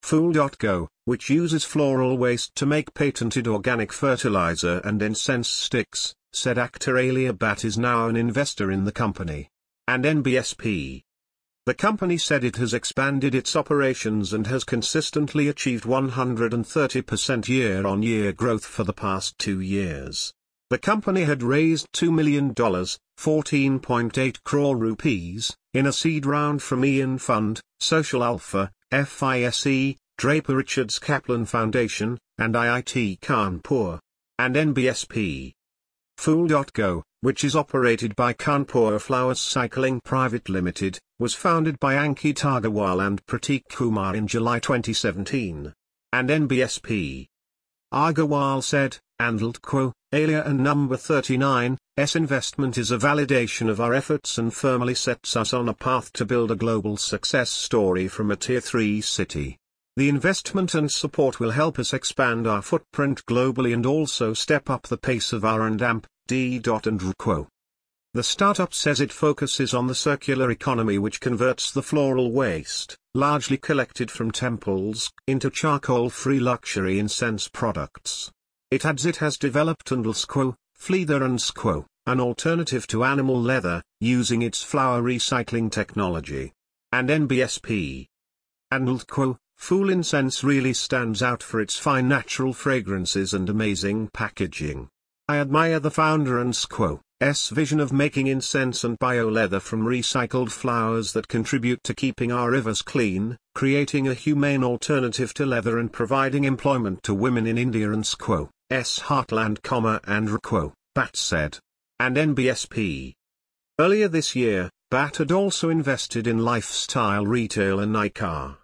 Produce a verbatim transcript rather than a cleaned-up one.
Fool dot co, which uses floral waste to make patented organic fertilizer and incense sticks, said actor Alia Bhatt is now an investor in the company. And N B S P. The company said it has expanded its operations and has consistently achieved one hundred thirty percent year-on-year growth for the past two years. The company had raised two million dollars, fourteen point eight crore rupees, in a seed round from Ian Fund, Social Alpha, F I S E, Draper Richards Kaplan Foundation, and I I T Kanpur. And N B S P. Fool dot co, which is operated by Kanpur Flowers Cycling Private Limited, was founded by Ankit Agarwal and Prateek Kumar in July twenty seventeen. And N B S P. Agarwal said, Anvil Co, Alia and Number thirty-nine's investment is a validation of our efforts and firmly sets us on a path to build a global success story from a Tier three city. The investment and support will help us expand our footprint globally and also step up the pace of our and A M P D and R Co. The startup says it focuses on the circular economy, which converts the floral waste, largely collected from temples, into charcoal-free luxury incense products. It adds it has developed Andals Co, Fleetherans Co, an alternative to animal leather, using its flower recycling technology. And N B S P. Andals Co, Fool Incense really stands out for its fine natural fragrances and amazing packaging. I admire the founder and S C O's vision of making incense and bio-leather from recycled flowers that contribute to keeping our rivers clean, creating a humane alternative to leather and providing employment to women in India and S C O's heartland, and R Co, Bhatt said. And N B S P. Earlier this year, Bhatt had also invested in lifestyle retailer Nykaa.